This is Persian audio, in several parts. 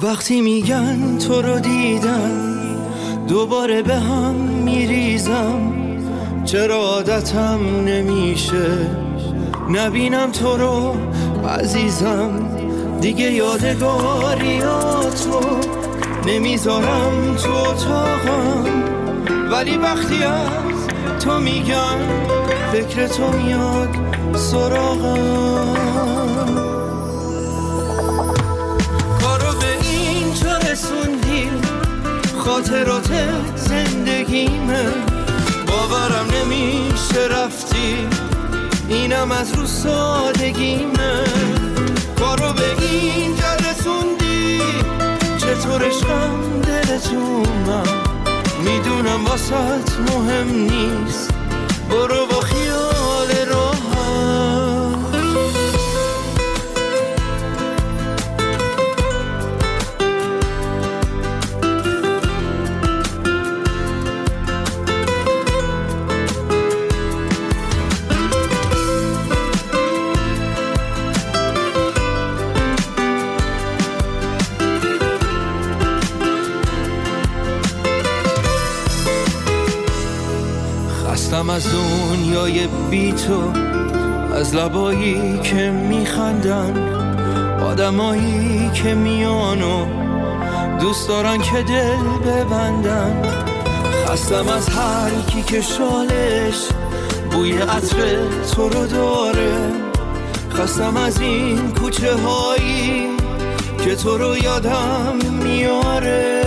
وقتی میگن تو رو دیدم دوباره به هم میریزم، چرا عادتم نمیشه نبینم تو رو عزیزم. دیگه یادگاریاتو نمیذارم تو اتاقم، ولی وقتی از تو میگم فکر تو میاد سراغم. کارو به اینجا رسوندی، خاطرات زندگیمه، باورم نمیشه رفتی، اینم از رو سادگیمه. کارو به اینجا رسوندی، چطور عشقم دلتونم، میدونم واسط مهم نیست، برو با خیال راحت. خستم از دنیای بی تو، از لبایی که میخندن، آدمایی که میانو دوست دارن که دل ببندن. خستم از هر کی که شالش بوی عطر تو رو داره، خستم از این کوچه هایی که تو رو یادم میاره.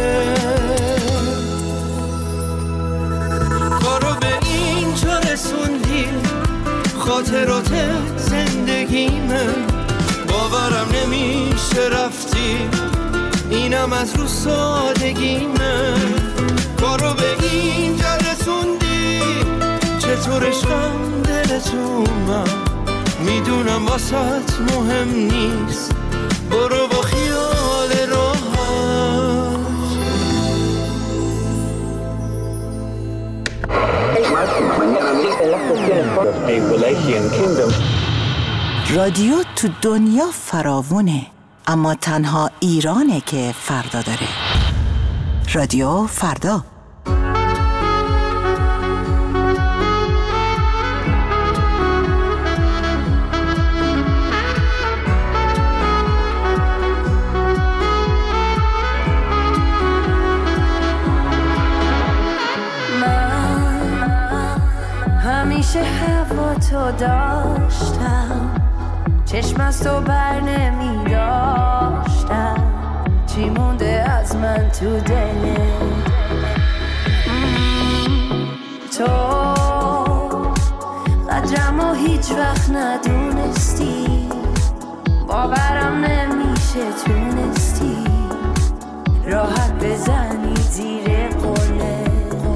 کارو به اینجا رسوندی، خاطرات زندگیمه، باورم نمیشه رفتی، اینم از رو سادگیمه. کارو به اینجا رسوندی، چطور عشقم دلتونم، میدونم واسط مهم نیست، برو با خیال راحت. رادیو تو دنیا فراوونه، اما تنها ایرانه که فردا داره. رادیو فردا. همیشه هوا تو داشتم، چشم از تو بر نمی داشتم، چی مونده از من تو دلت؟ تو قدرمو هیچ وقت ندونستی، باورم نمیشه تونستی راحت بزنی زیر قله.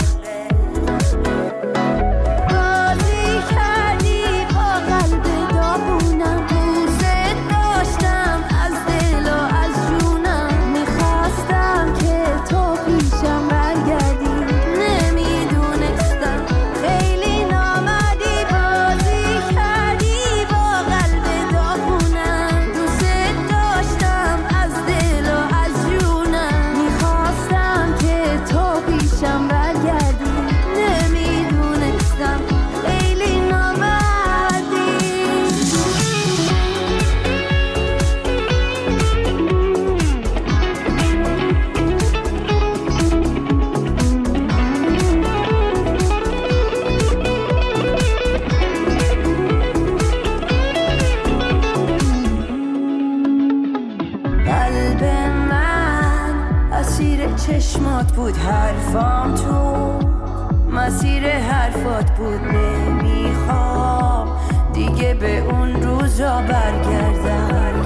چشمات بود حرفام، تو مسیر حرفات بود، نمیخوام دیگه به اون روزا برگردم.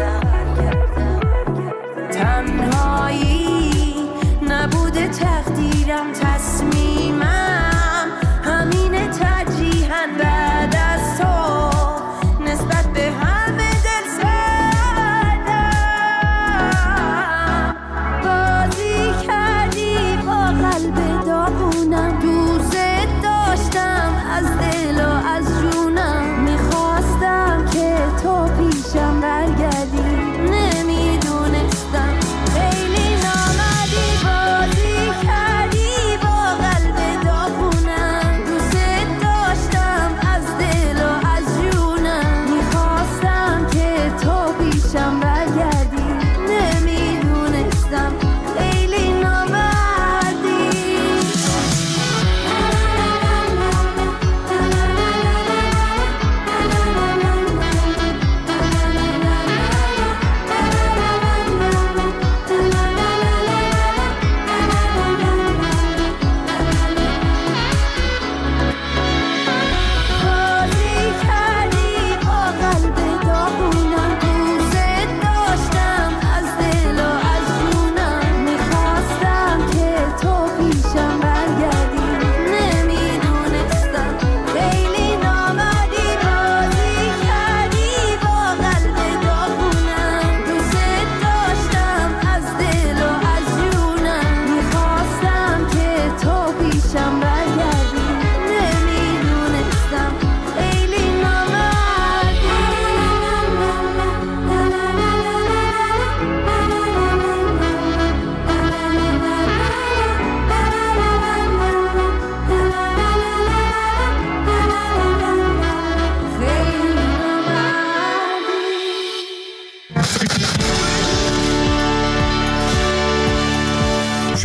تنهایی نبوده تقدیرم، تصمیمم همینه ترجیحاً بعد از تو نسبت به همه دل سردم. بازی کردی با قلب داغونم، دوست داشتم از دل و از جونم، میخواستم که تو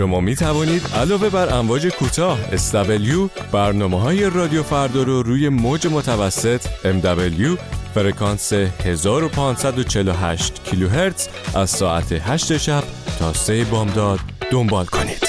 شما می توانید علاوه بر امواج کوتاه SW برنامه‌های رادیو فردا رو روی موج متوسط MW فرکانس 1548 کیلوهرتز از ساعت 8 شب تا 3 بامداد دنبال کنید.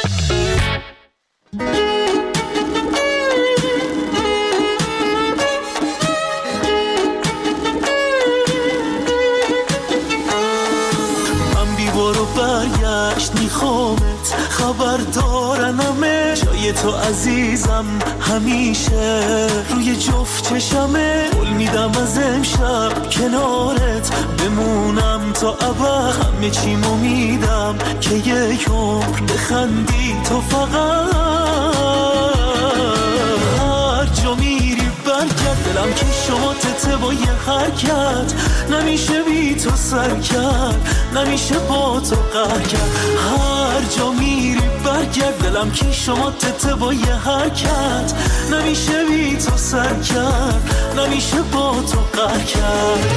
میخوامت خبر دارنمه جای تو عزیزم همیشه روی جفت چشمه قول میدم از امشب کنارت بمونم تا ابد همه چیمو میدم که یک عمر بخندی تو فقط هر جا میری برگرد دلم که شما تته با یه حرکت نمیشه بی تو سر کرد نمیشه با تو قهر کرد هر جا میری برگرد دلم که شما تته با یه حرکت نمیشه بی تو سر کرد نمیشه با تو قهر کرد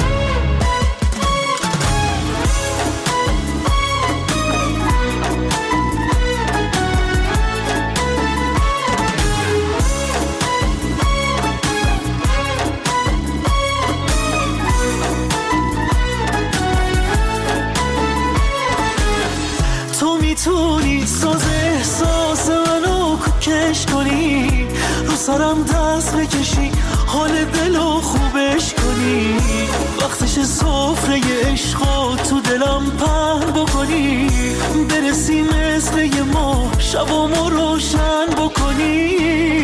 میتونی ساز احساس منو کش کنی رو سرم دست بکشی حال دلو خوبش کنی وقتش سفره عشقو تو دلم پهن بکنی برسی مثل یه ماه شبامو روشن بکنی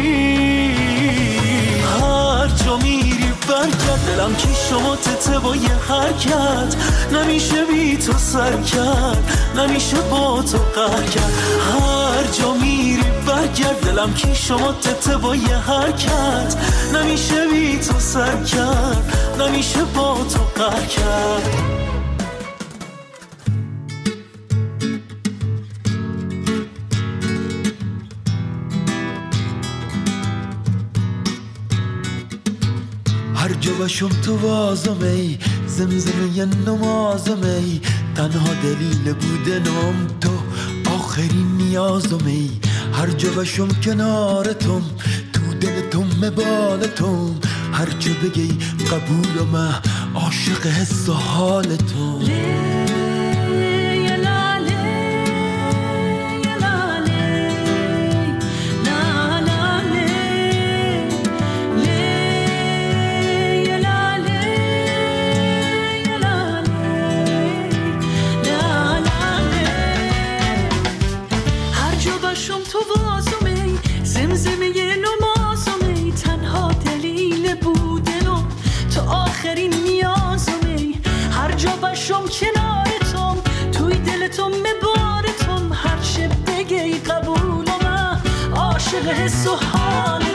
هر جا میری برگرد دلم که شما تته با یه حرکت نمیشه بی تو سر کرد نمیشه با تو قهر کرد هر جا میری برگرد دلم که شما تته با یه حرکت نمیشه بی تو سر کرد نمیشه با تو قهر کرد هر جا باشم تو وازم ای زمزمه نمازم ای تنها دلیل بودنم تو آخرین نیازم ای هر جا باشم کنارتم تو دلتم بالتم هر جا بگی قبولم عاشق حس و حالتم آخرین نیازمی هر جا باشم کنارتم توی دلتم مبارتم هر چه بگی قبولم عاشق حس و حالتم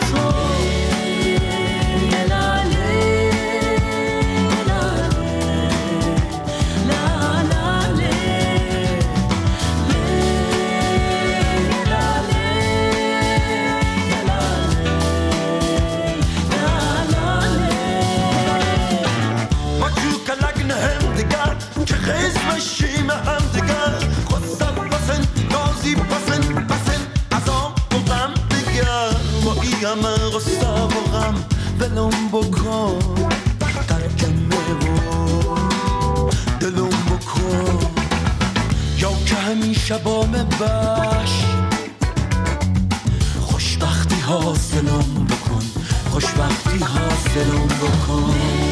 خزمشیم هم دگر خواستم بسن نازی بسن ازام و غم دگر با ای همه غصه و غم دلم بکن ترکمه و دلم بکن یا که همیشه با باش خوشبختی حاصلم بکن خوشبختی حاصلم بکن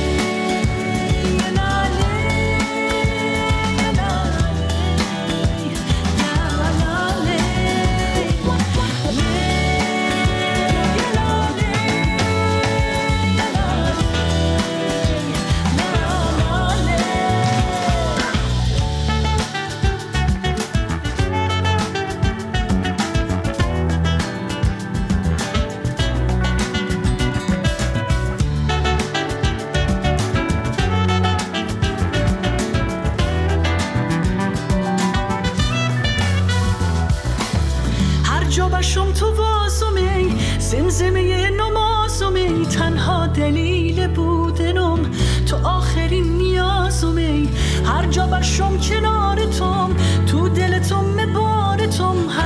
باشم تو واسمی زمزمه نمازمی تنها دلیل بودنم تو آخرین نیازمی هر جا باشم کنارتم تو دلتم مبارتم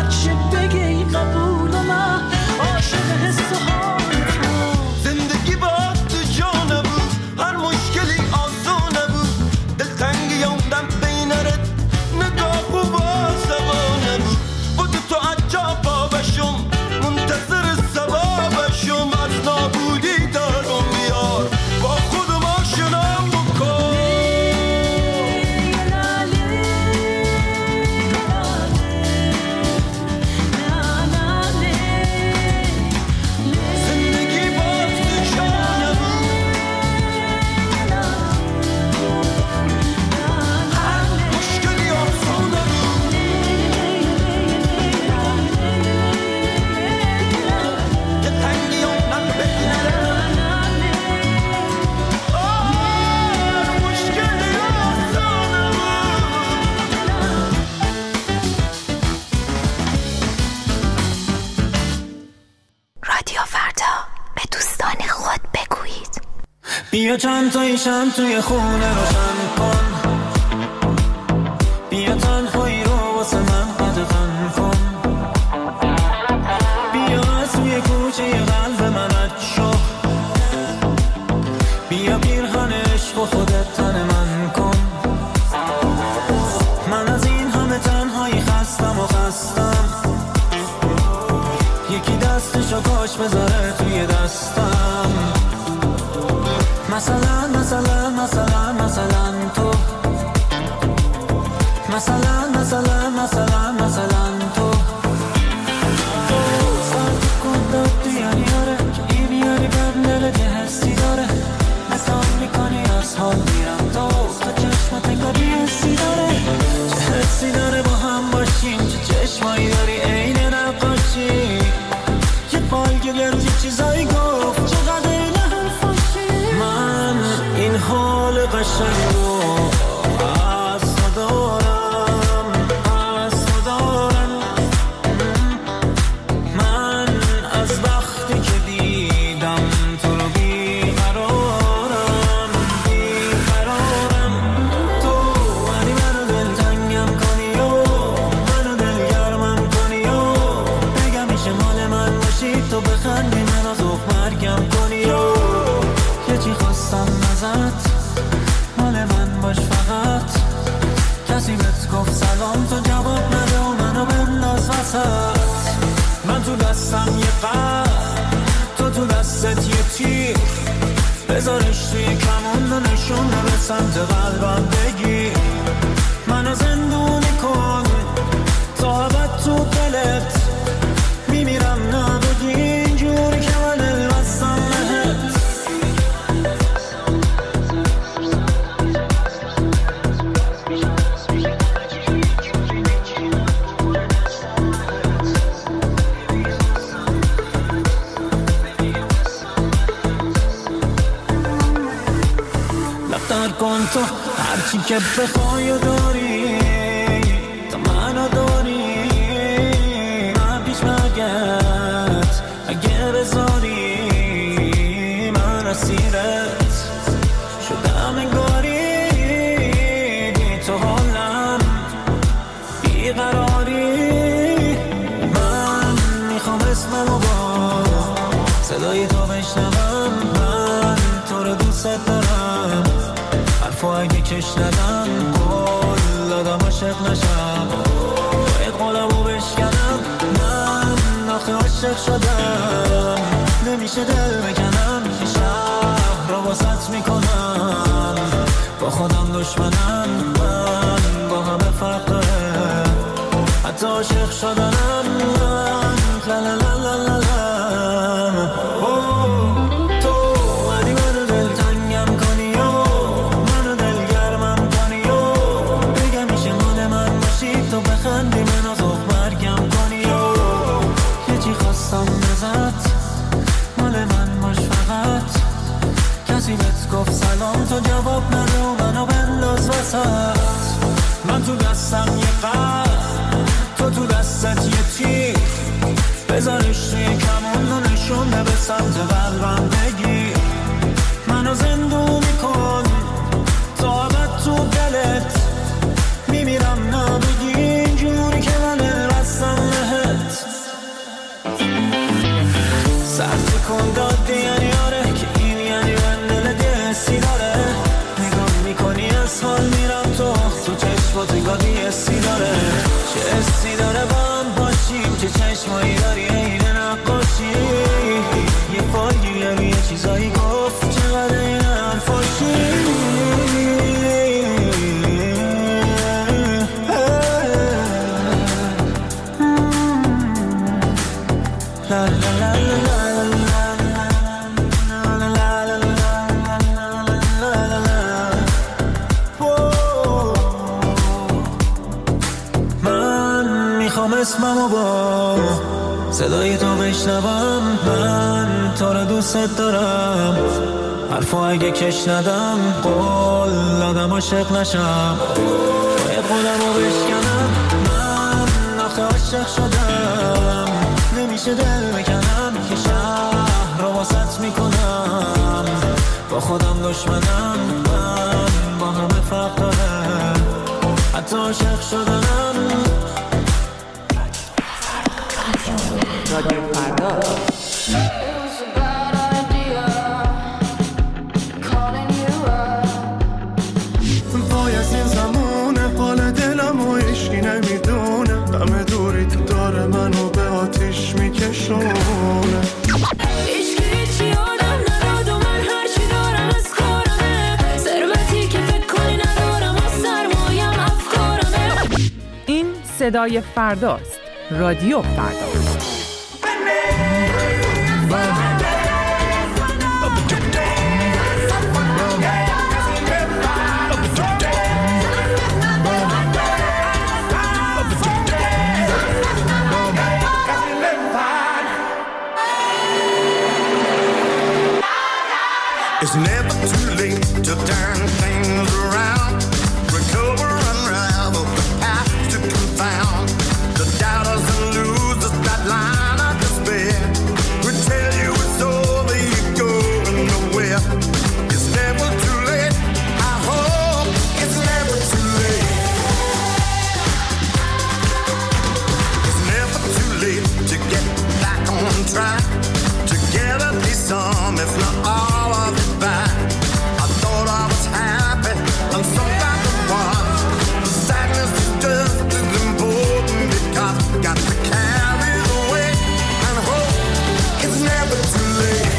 بیا چند تایی شم توی خونه روشن کن، بیا تنهایی رو واسه من قدغن کن، بیا از توی کوچه قلب من رد شو، بیا پیرهن عشق و خودت تن من کن. من از این همه تنهایی خستم و خستم، یکی دستشو کاش بذاره توی دستم. مثلا مثلا مثلا مثلا تو، مثلا مثلا مثلا مثلا تو سرد کن داد دیانی آره که این یاری بر دلت یه حسی داره، نکام میکنی از حال میرم تو چشمت انگاری حسی داره، چه حسی داره با هم باشیم، چه چشمایی داری عین نقاشی، یه بالگلر یه چیزایی گفت چقدر این حرفاشی. من این حال قشنگ رو از تو دارم، از تو دارم. من از وقتی که دیدم تو رو بیقرارم، بیقرارم. تو ولی منو دلتنگم کنی و منو دلگرمم کنی و بگم میشه مال من باشی، تو بخندی منو زوق مرگم کنی و یه چی خواستم ازت، مال من باش فقط. کسی بهت گفت سلام تو جواب نده و منو بنداز وسط. من تو دستم یه قلب، تو تو دستت یه تیر، بذارش توی کمون و نشونه به سمت قلبم بگیر. منو زندونی کن تا ابد تو دلت، میمیرم نبودی اینجوری که من البستم بهت. لفتر کن تو هرچی که بخوای و داری، تا منو داری من پیش مرگت اگه بذاری، من اسیرت شدم انگاری، بی تو حالم بیقراری. من میخوام اسممو با صدای تو بشنوم، من تو رو دوست دارم، حرفو اگه کش ندم قول دادم عاشق نشم، باید قولمو بشکنم. من آخه عاشق شدم، نمیشه دل بکنم، یه شهر رو واسط میکنم، با خودم دشمنم. من با همه فرق داره، حتی عاشق شدنم. من لا لا لا لا لا لا. تو ولی منو دلتنگم کنی و منو دلگرمم کنی و بگم میشه مال من باشی، تو بخندی منو زوق مرگم کنی و یه چی خواستم ازت، مال من باش فقط. کسی بهت گفت سلام تو جواب نده و منو بنداز وسط. من تو دستم یه قلب، تو تو دستت یه تیر، بذارش توی کمون و نشونه به سمت قلبم بگیر. منو زندونی کن تا ابد تو دلت، میمیرم نبودی اینجوری که من البستم بهت. سرد کن داد یعنی آره که این یعنی من دلت یه حسی داره، نگاه میکنی از حال میرم تو چشمات گاهی حسی داره، چه حسی داره با هم باشیم، چه چشمایی داری عین نقاشی، یه فالگیر یه چیزایی گفت چقدر این حرفاشی. لا لا لا لا. اسممو با صدای تو بشنوم، من تو رو دوست دارم، حرفو اگه کش ندم قول دادم عاشق نشم، باید قولمو بشکنم. من آخه عاشق شدم، نمیشه دل بکنم، یه شهر رو واسط میکنم، با خودم دشمنم، من با همه فرق داره، حتی عاشق شدنم. رادیو فردا. پای از این زمونه، حال دلم و عشقی نمیدونه، همه دوری تو داره منو به آتیش میکشونه. صدای فرداست. رادیو فردا. It's never too late to turn things around, recover, unravel the past to confound the doubters and losers that line of despair. We tell you it's over, you're going nowhere. It's never too late, I hope it's never too late. It's never too late to get back on track, together be some, if not all of it back. I thought I was happy, and sometimes I was. Sadness is just as important because got to carry the weight and hope it's never too late.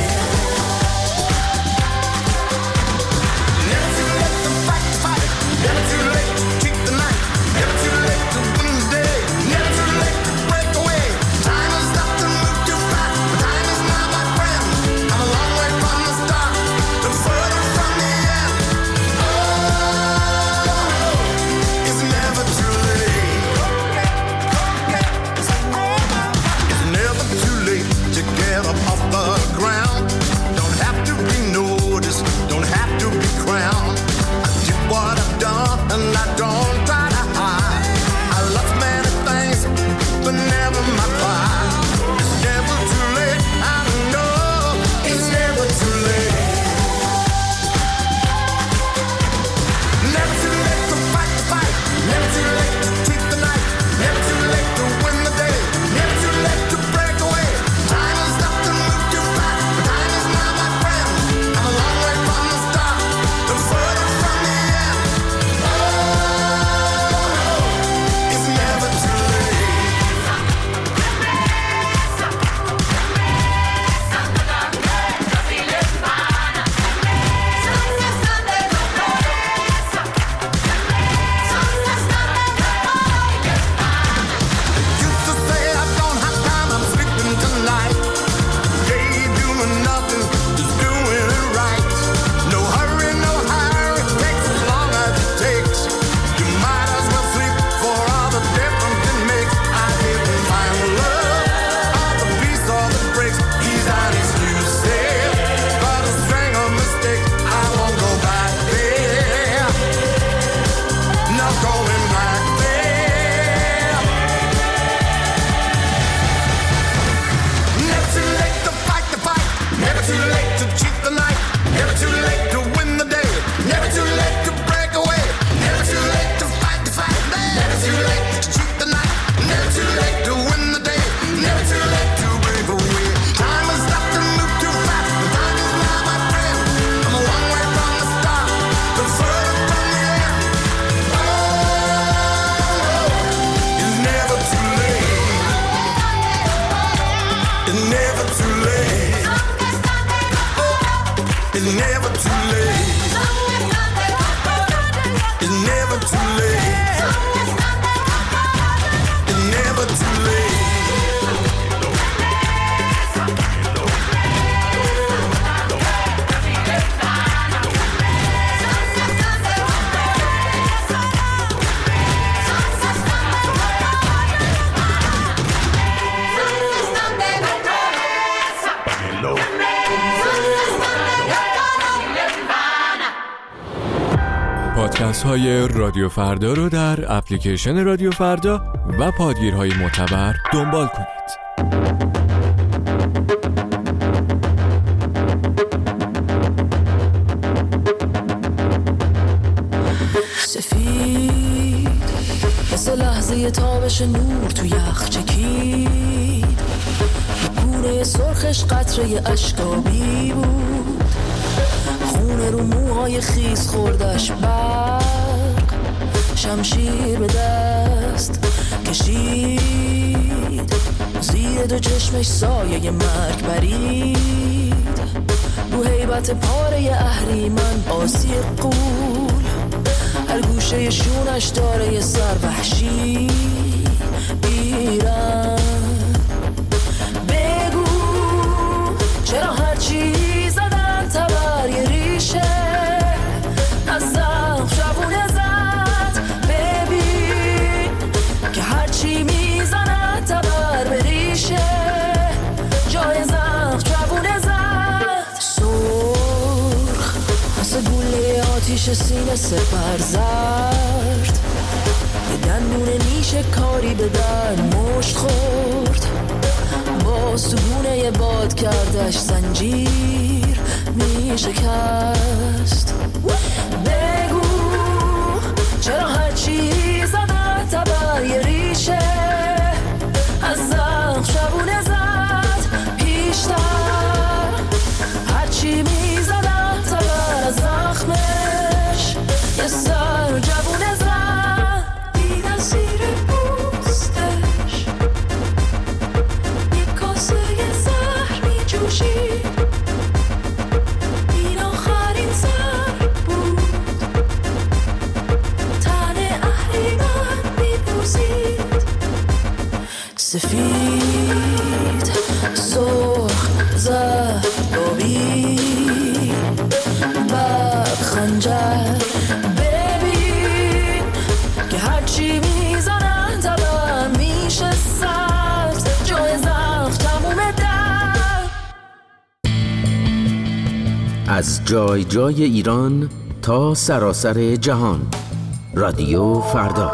Never too late to fight the fight, never too late to keep the night, never too late to win the day, never too late to break away. Time has stopped to move too fast, but time is now my friend. I'm a long way from the start, but further from the end. Oh, it's never too late. It's never too late to get up off the ground. Don't have to be noticed, don't have to be crowned. I did what I've done and I don't try to hide. I lost many things, but never my pride. It's never too late, I know it's never too late. Never too late to fight the fight, never too late to keep the night, never too late to win the day, never too late to break away. Time has stopped to move too fast, but time is now my friend. I'm a long way from the start, but further from the end. Oh, it's never too late. Used to say I don't have time, I'm sleeping tonight. Day doing nothing, just doing it right. No hurry, no hurry, it takes as long as it takes. You might as well sleep for all the difference it makes. I didn't find love, all the peace, all the breaks. He's on excuses, but a string of mistakes. I won't go back there, not going back there. Never too late to fight the fight, never too late to cheat the night, never too late to win the day, never too late to break away, never too late to fight the fight, never too late to cheat the night, never too late to win the day, never too late to break away. Time has stopped to move too fast, but time is now my friend. I'm a long way from the start, but further from the end. Oh, it's never too late. It's never too late. It's never too late. It's never too late. It's never too late. پادکست های رادیو فردا رو در اپلیکیشن رادیو فردا و پادگیرهای معتبر دنبال کنید. لحظه تابش نور تو یخ چکید، گونه سرخش قطره اشکابی بود، خونه رو موهای خیس خوردش برق، شمشیر به دست کشید، زیر دو چشمش سایه مرگ برید، رو هیبت پاره اهریمن آسی قول، هر گوشه شونش داره یه سر وحشی ایران. بگو چرا هرچی زدن تبر یه ریشه از زخم شبونه زد، ببین که هرچی میزنن تبر به ریشه جای زخم شبونه زد. سرخ مثل گوله آتیش سینه سپر زرد، یه دندون نیشه کاری به در مشت خورد، باز تو گونه باد کردش زنجیر می شکست. بگو چرا هرچی زدن تبر یه ریشه از زخم شبونه زد، پیشتر هرچی می زدن تبر از زخمش یه سر جوونه زد. دیدن زیر پوستش یک کاسه زهر می جوشید، این آخرین سر بود، تن اهریمن می بوزید. سفید سرخ زرد آبی برق خنجر، ببین که هرچی میزنن تبر میشه سبز جای زخم تموم در. از جای جای ایران تا سراسر جهان، رادیو فردا.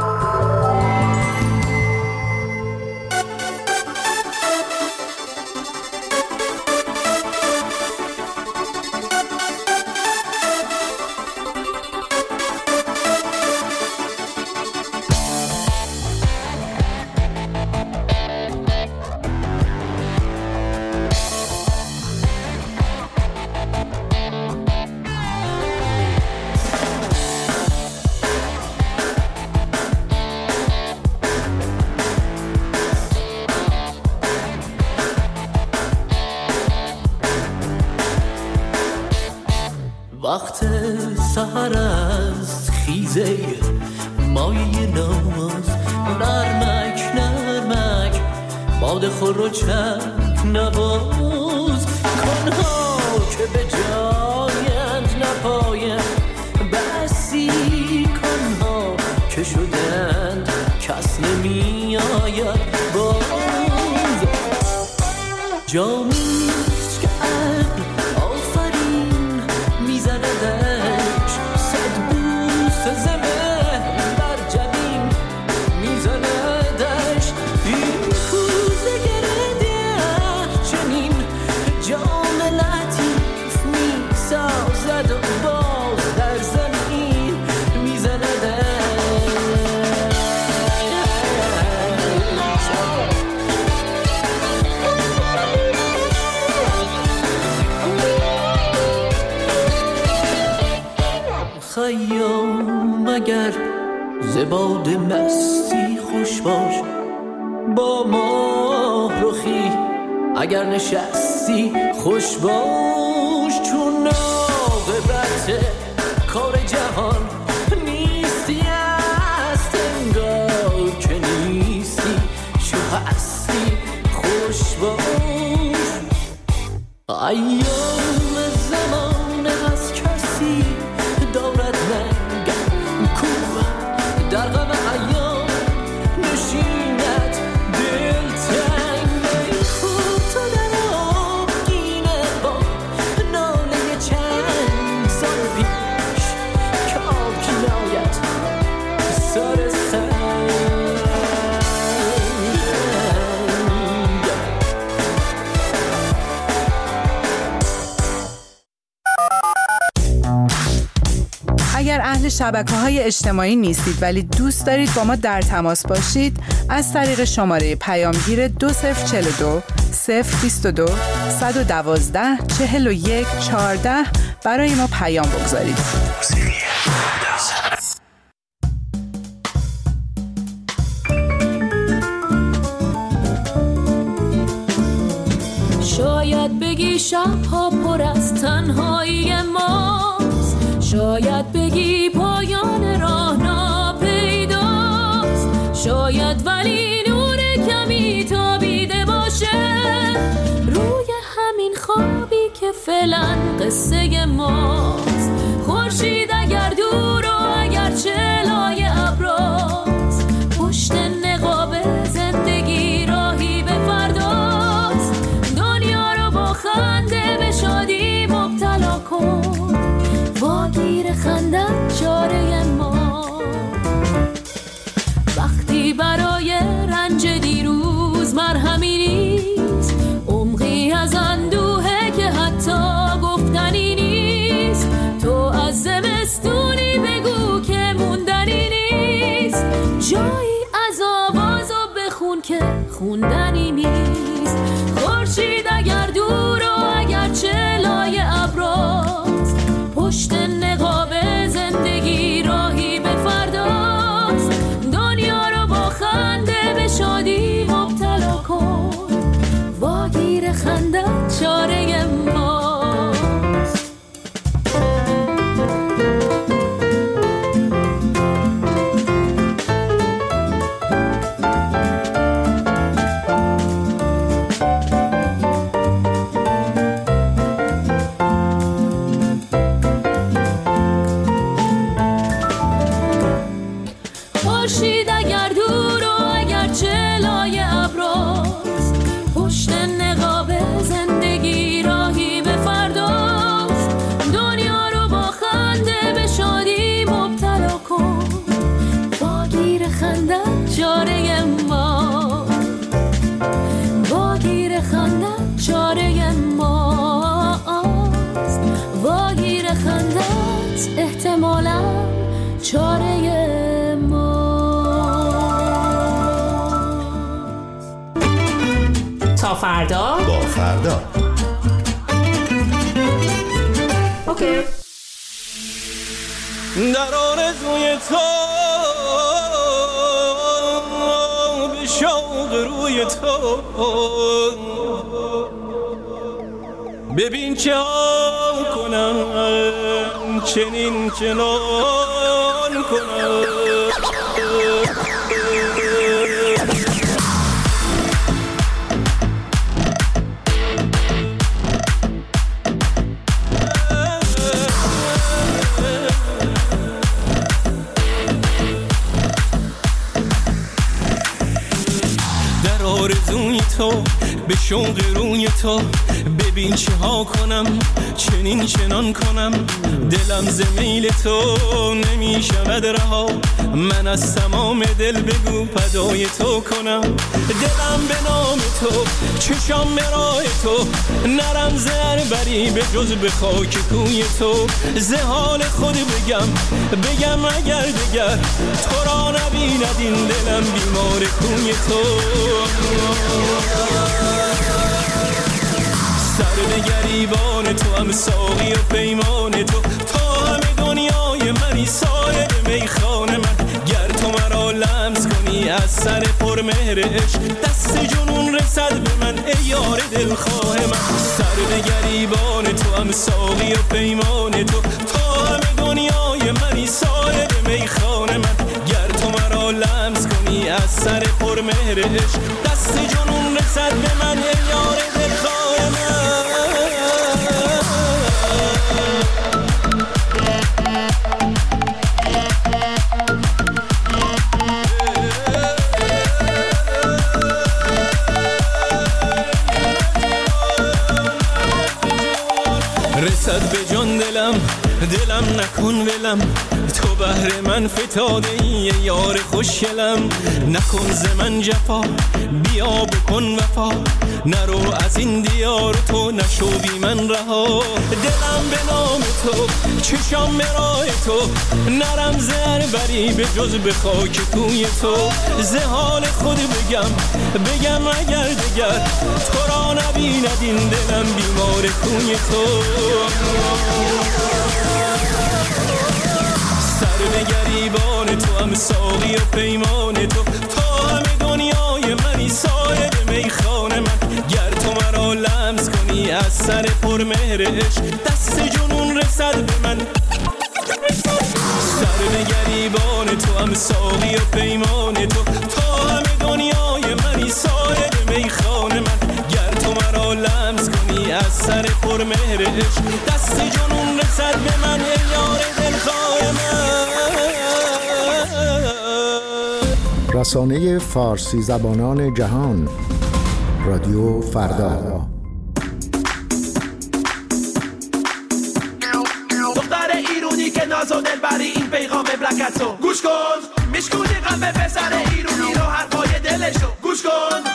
وقت سحر است خیزه مایه ناز، نرمک نرمک باد خور و چک نواز، کنها که به جایند نپایند بسی، کنها که شدند کس نمی آید باز. جامیست که عقل آفرین میزندش، صد بوس زمه بر جبین میزندش، این کوزه گرده چنین جام لطیف میسازد و باز در زمین میزندش. خیام اگر زباد مستی خوش باش، با ماه رخی اگر نشستی خوش باش، چون عاقبت کار جهان نیستی است، انگار که نیستی چو هستی خوش باش. ایام زمان از کسی دارد لنگر کوه، در غم ایام نشیند دلتنگ، خود تو در آبگینه با ناله چند سال پیش که آب کنایت سر سنگ. اگر اهل شبکه‌های اجتماعی نیستید ولی دوست دارید با ما در تماس باشید، از طریق شماره پیامگیر 2042 022 112 41 14 برای ما پیام بگذارید. شاید بگی شب‌ها پر از تنهایی ماست، شاید بگی پایان راه ناپیداست، شاید ولی نور کمی تابیده باشه روی همین خوابی که فعلا قصه ماست. خورشید اگر دور و اگر چلای ابراست، پشت نقاب زندگی راهی به فرداست. دنیا رو با خنده به شادی مبتلا کن، واگیر خندت چاره ما. وقتی برای رنج دیروز مرهمی نیست، عمقی از اندوهه که حتی گفتنی نیست. تو از زمستونی بگو که موندنی نیست، جایی از آوازو بخون که خوندنی نیست. خورشید اگر دور و اگر چلای ابراست، پشت نقاب زندگی راهی به فرداست. دنیا رو با خنده به شادی مبتلا کن، واگیر خندت چاره ماست. خورشید اگر دور و اگر چلای ابراست، پشت نقاب زندگی راهی به فرداست. دنیا رو با خنده به شادی مبتلا کن، واگیر خندت چاره ما، واگیر خندت چاره ماست. واگیر خندت احتمالاً چاره تا فردا با فردا. اوکی. در آرزوی تو به شوق روی تو، ببین چه ها کنم چنین چنان کنم. آرزوی تو به شوق روی تو، ببین چه ها کنم چنین چنان کنم. دلم ز میل تو نمیشود رها، من از تمام دل بگو فدای تو کنم. دلم به نام تو، چشام به راه تو، نرم زر بری به جز به خاک کوی تو. ز حال خود بگم اگر دگر تو را نبیند این دلم بیمار کوی تو. سر به گریبان تو هم ساقی و پیمان تو، تا همه دنیای منی سایه میخانه من. گر تو مرا لمس کنی از سر پرمهر عشق، دست جنون رسد به من ای یار دلخواه من. سر به گریبان تو هم ساقی و پیمان تو، تا همه دنیای منی سایه میخانه من. گر تو مرا لمس کنی از سر پرمهر عشق، دست جنون رسد به من ای یار دلخواه من. رسد به جان دلم نکن ولم، تو بهر من فتاده ای یار خوشگلم. نکن ز من جفا، بیا بکن وفا، نرو از این دیار تو نشوی من رها. دلم به نام تو، چشام به راه تو، نرم زر بری به جز به خاک کوی تو. ز حال خود بگم اگر دگر، تو را نبیند این دلم بیمار کوی تو. سر به گریبان تو هم ساقی و پیمان تو، تا همه دنیای منی صاحب میخانه من. گر تو مرا لمس کنی از سر پرمهر عشق، دست جنون رسد به من. سر به گریبان تو هم ساقی و پیمان تو، تا همه دنیای منی صاحب میخانه من. گر تو مرا لمس کنی از سر پرمهر عشق، دست جنون رسد به من ای یار دلخواه من. رسانه فارسی زبانان جهان، رادیو فردا. دختر ایرونی که ناز و دل بری، این پیغام ابلکتو گوش کن. میشکونی قلب پسر ایرونی رو، حرفای دلشو گوش کن.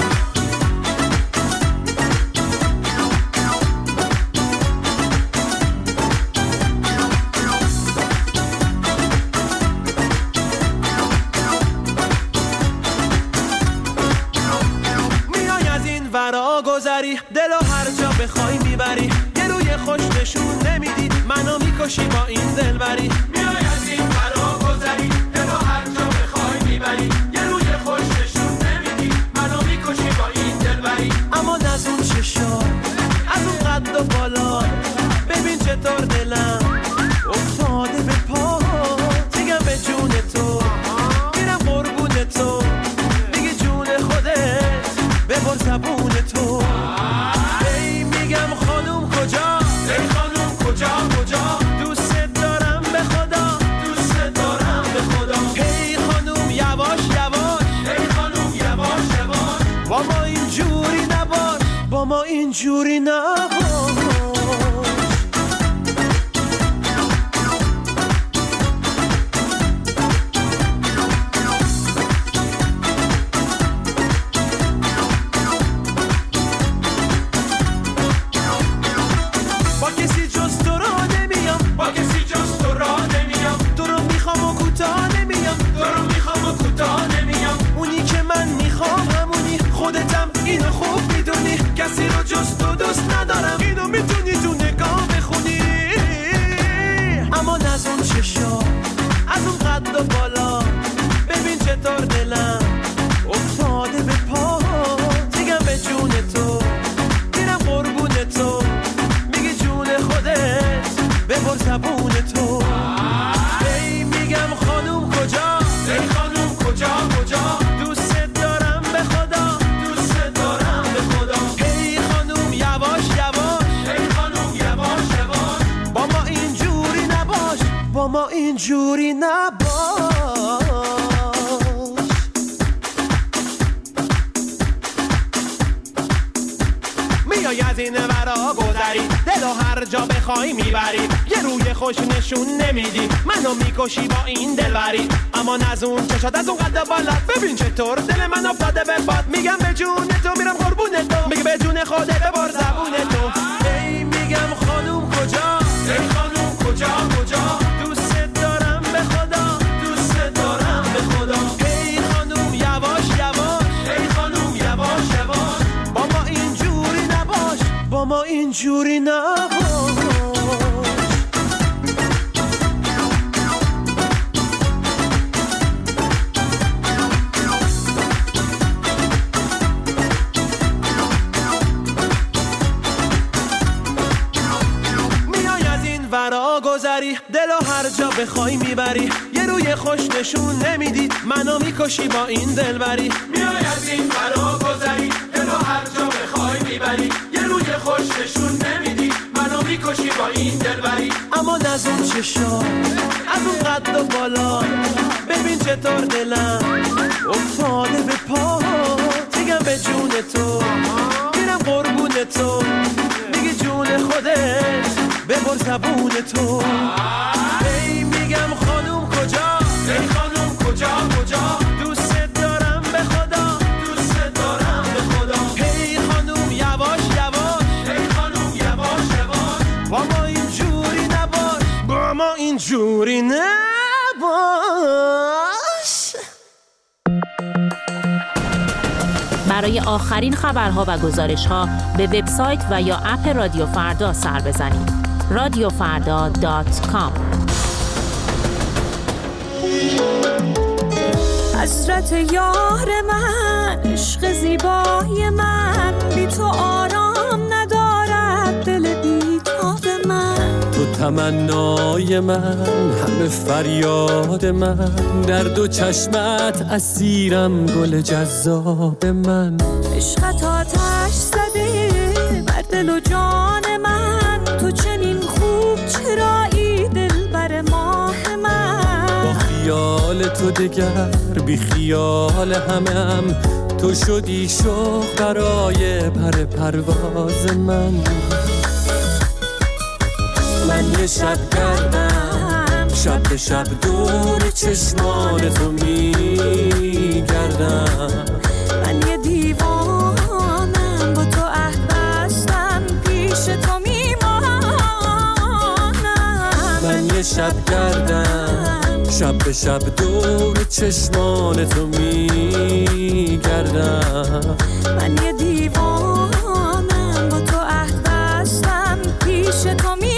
گذری دل و هر جا بخوای میبری، یه روی خوش نشون نمیدی منو میکشی با این دلبری. میای از این فرا گذری دل و هر جا بخوای میبری، یه روی خوش نشون نمیدی منو میکشی با این دلبری. اما از اون چشا، از اون قد و بالا، ببین چطور دلم افتاده به پا. میگم به جون تو، میرم قربون تو، میگی جون خودت ببر زبون تو. ای میگم خانوم کجا، ای خانوم کجا، دوست دارم به خدا، دوست دارم به خدا. ای خانوم یواش یواش، ای خانوم یواش یواش، با ما اینجوری نباش، با ما اینجوری نباش. اینو خوب میدونی، کسی رو جز تو دوست ندارم، اینو میتونی تو نگاه بخونی. اما از اون چشا، از اون قد و بالا، ببین چطور دلم افتاده به پا. میگم به جون تو، میرم قربون تو، میگی جون خودت ببر زبون تو. ای میگم خانوم کجا، ای خانوم کجا، دوست دارم به خدا، دوست دارم به خدا. ای خانوم یواش یواش، ای خانوم یواش یواش، با ما اینجوری نباش، با ما اینجوری نباش. میای از این ورا گذری دل و هر جا بخوای میبری، یه روی خوش نشون نمیدی منو میکشی با این دلبری. اما از اون چشات، از اون قد بالات، ببین چطور دل من افتاده به باد. میگم به جون تو، میرم قربون تو، میگه به جون خودت ببر زبون تو. ای میگم خانوم کجا، ای خانوم کجا، دوست دارم به خدا، دوست دارم به خدا. ای خانوم یواش یواش، ای خانوم یواش یواش، با ما اینجوری نباش، با ما اینجوری نباش. گذری دل و هر جا بخوای میبری، یه روی خوش نشون نمیدی منو میکشی با این دلبری. میای از این فرا گذری دل و هر جا بخوای میبری، یه روی خوش نشون نمیدی منو میکشی با این دلبری. اما از اون چشا، از اون قد و بالا، ببین چطور دلم افتاده به پا. میگم به جون تو، میرم قربون تو، میگی جون خودت ببر زبون تو. ای میگم خانوم کجا، ای خانوم کجا کجا، دوست دارم به خدا، دوست دارم به خدا. ای خانوم یواش یواش، ای خانوم یواش یواش، با ما اینجوری نباش، با ما اینجوری نباش. برای آخرین خبرها و گزارش‌ها به وبسایت و یا اپ رادیو فردا سر بزنید. radiofarda.com. حسرت یار من، عشق زیبای من، بی تو آرام ندارد دل بیتاب من. تو تمنای من، همه فریاد من، در دو چشمت اسیرم گل جذاب من. عشقت آتش زده بر دل و جان من، تو چنین خوب چرایی دلبر ماه من. با خیال تو دگر بی خیال همم، تو شدی شوق برای پر پرواز من. من یه شب گردم، شب به شب دور چشمان تو میگردم. من یه دیوانم، با تو عهد بستم، پیش تو میمانم. من یه شب گردم، شب به شب دور چشمان تو میگردم. من یه دیوانم، با تو عهد بستم، پیش تو میمانم.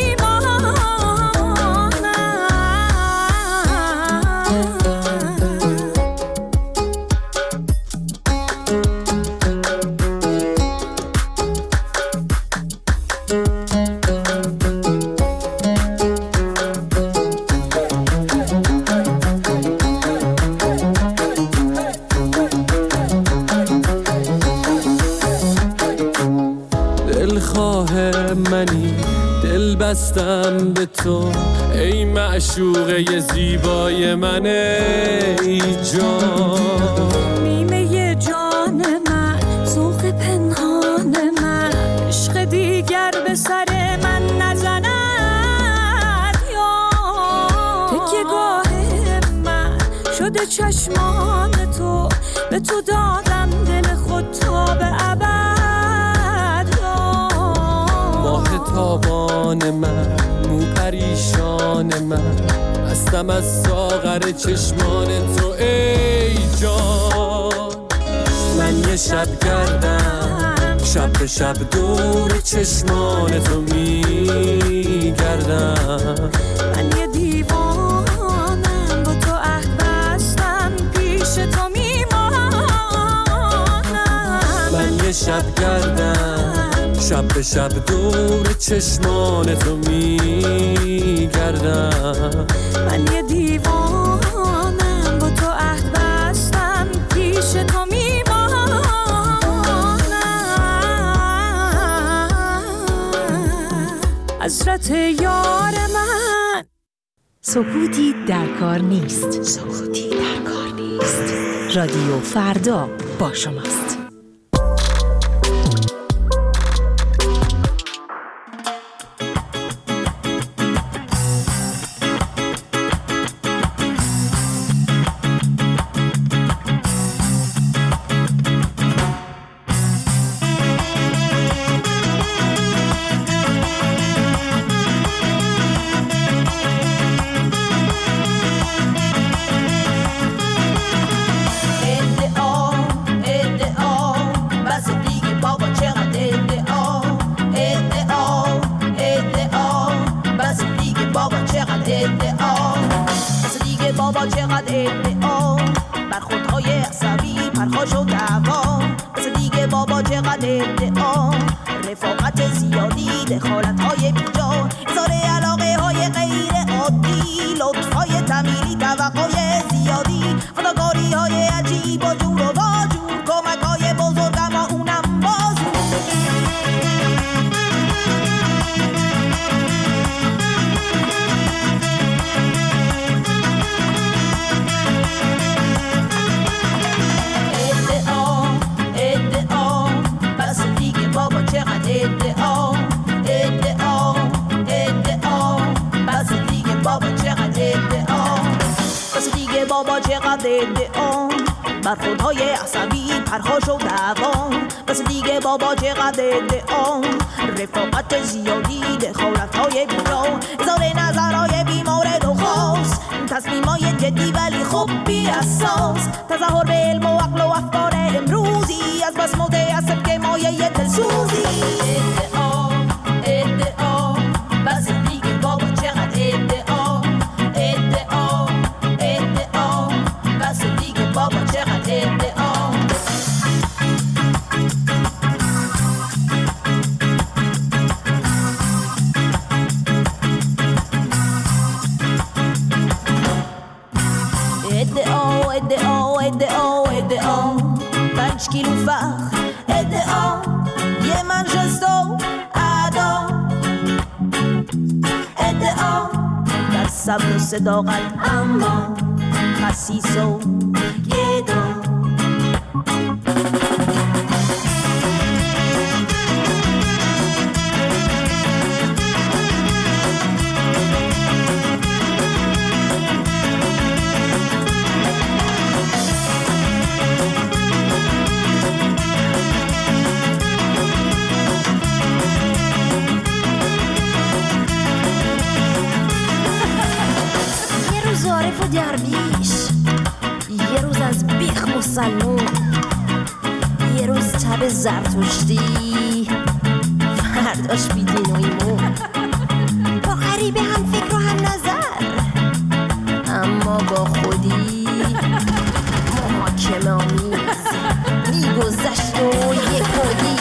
دل بستم به تو ای معشوقه زیبای من، ای جان. نیمه جان من، ذوق پنهان من، عشق دیگر به سر من نزند یا. تکیه گاه من شده چشمان تو، به تو دادم دل خود تا به ابد. ماه تابان من، مو پریشان من، هستم از ساغر چشمان تو ای جان. من یه شب گردم، شب به شب دور چشمان تو میگردم. من یه دیوانم، با تو عهد بستم، پیش تو میمانم. من یه شب گردم، شب به شب دور چشمان تو میگردم. من یه دیوانم، با تو عهد بستم، پیش تو میمانم. حسرت یار من. سکوتی در کار نیست. سکوتی در کار نیست. رادیو فردا با شماست. بابا چقدر ادعا بر خودهای عصبی پرخاش و دعوا. مثل دیگه بابا چقدر ادعا رفاقت زیادی دخالت‌های بیجا اظهار علاقه‌های غیر عادی لطف‌های تمیری توقع‌های زیادی فداکاری‌های عجیب و جور و واجور کمک‌های بزرگ اما اونم بازور. ادعا بس دیگه بابا چقدر ادعا بر خودهای عصبی پرخاش و دعوا بس دیگه بابا چقدر ادعا رفاقت زیادی دخالتهای بیجا اظهار نظرهای بیمورد و خاص تصمیمای جدی ولی خب بی اساس تظاهر به علم و عقل و افکار امروزی از بس متعصب که مایه دلسوزی ادعا ادعا بس دیگه بابا چقدر ادعا ادعا ادعا بس دیگه بابا چقدر ادعا ادعا ادعا ادعا ادعا 5 کیلو فخر ادعا یه منشستو ادا ادعا در صبر و صداقت اما خسیس و گدا عارف و درویش یه روز از بیخ مسلمون یه روز تب زرتشتی فرداش بیدین و ایمون با غریبه هم فکر و هم نظر اما با خودی محاکمه آمیز میگذشت و یه کودی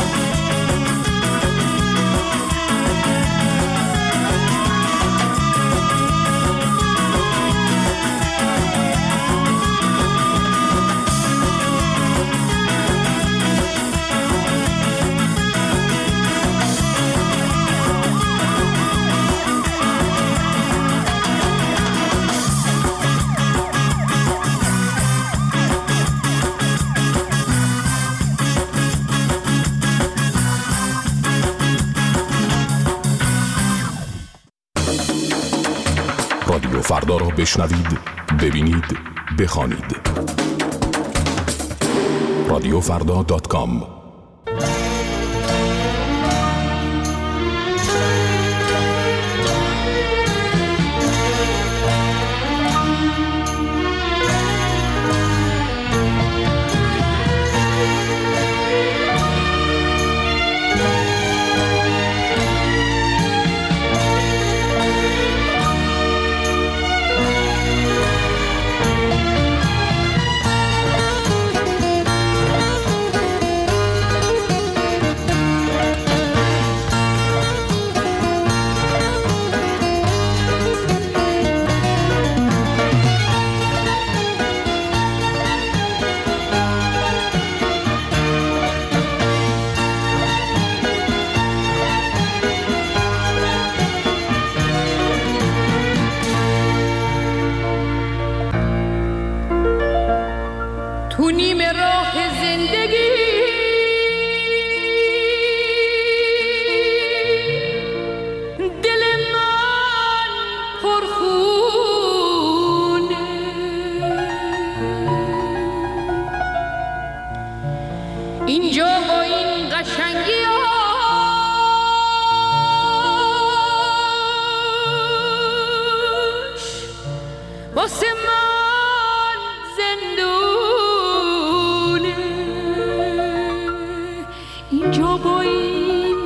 رادیو فردا را بشنوید، ببینید، بخوانید. radiofrda.com تو نیم راه زندگی دل من پرخونه اینجا با این قشنگی هاش واسه من زندونه اینجا با این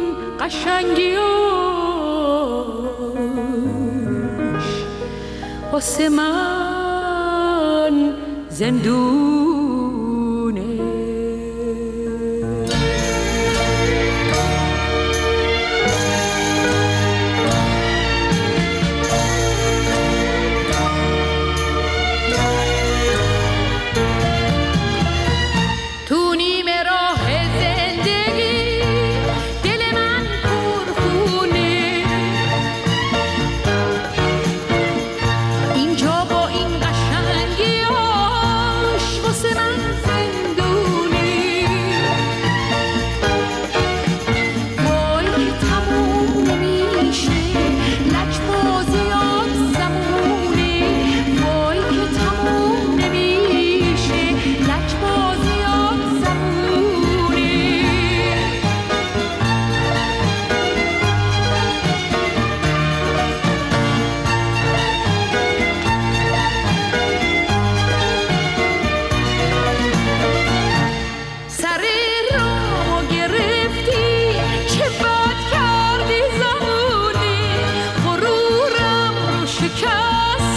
قشنگیاش واسه من زندونه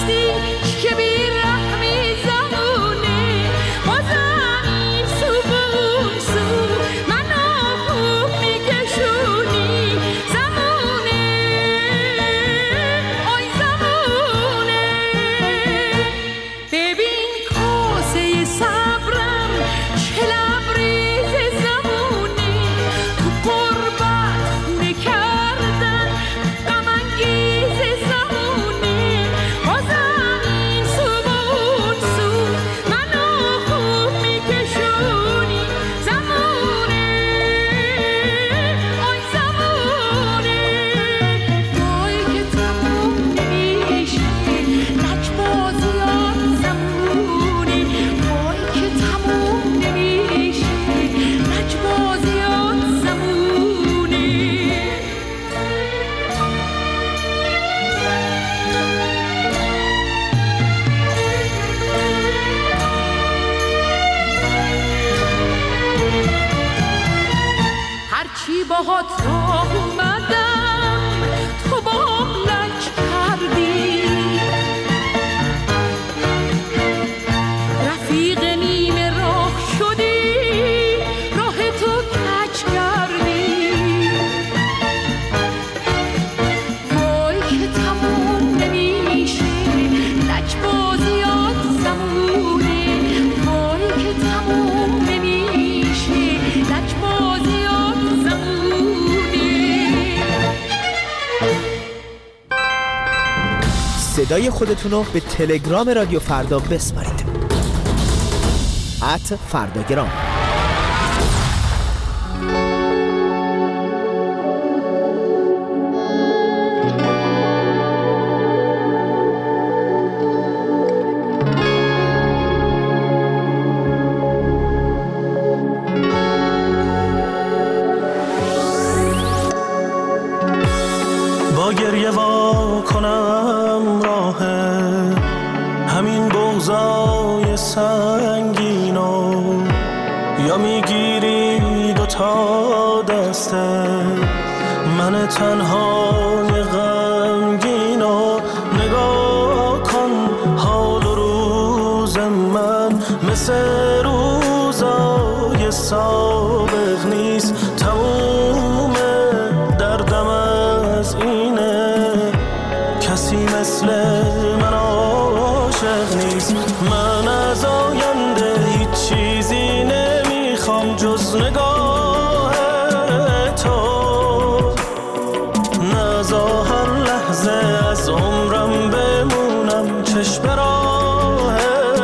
هستی که بیرحمی زمونه بازمی سو بون سو منو خوب میکشونی زمونه آی زمونه ببین کاسه صبرم چه لبریز زمونه تو قربت خونه کردن غم انگیز زمونه بازم این سو با اون سو منو خوب میکشونی زمونه آی زمونه وای که تموم نمیشه لجبازیات زمونه وای که تموم نمیشه لجبازیات زمونه هرچی باهات راه اومدم تو باهم لج کردی رفیق نیمه راه شدی راه تو کج کردی وای که تموم نمیشه لجبازیات زمونه وای که تموم نمیشه لجبازیات زمونه صدای خودتون رو به تلگرام رادیو فردا بسپارید @فرداگرام. با گریه وا کنم راه همین بغضای سنگینو یا میگیری دوتا دسته من تنهای غمگینو نگاه کن حال و روز من مثل روزای سابق نیست تموم دردم از اینه کسی مثل من عاشق نیست من از آینده هیچ چیزی نمیخوام جز نگاه تو نذار هر لحظه از عمرم بمونم چشم راه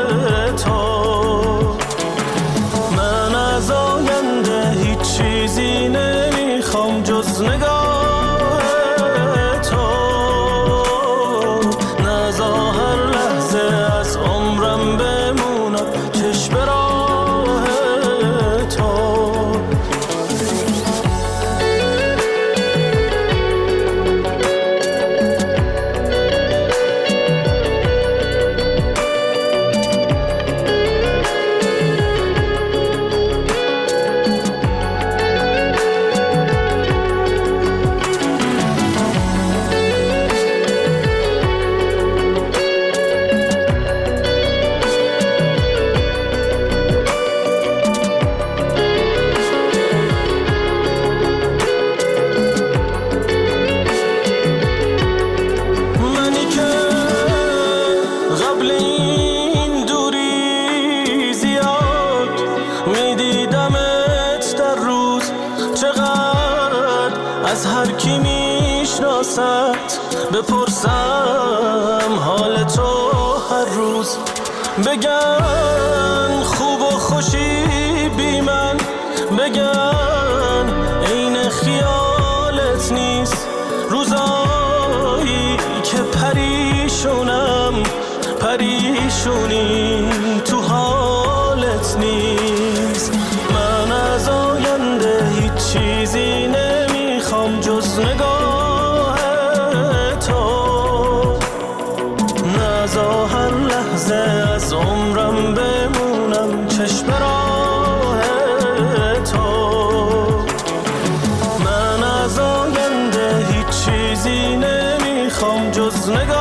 تو من از آینده هیچ چیزی نمیخوام جز نگاه تو نذار هر لحظه از عمرم بمونم چشم راه تو از هر کی میشناست بپرسم حال تو هر روز بگن خوب و خوشی بی من بگن عین خیالت نیست روزایی که پریشونم پریشونی تو حالت نیست من از آینده هیچ چیزی نمیخوام جز نگاه تو نذار هر لحظه از عمرم بمونم چشم راه تو من از آینده هیچ چیزی نمیخوام جز نگاه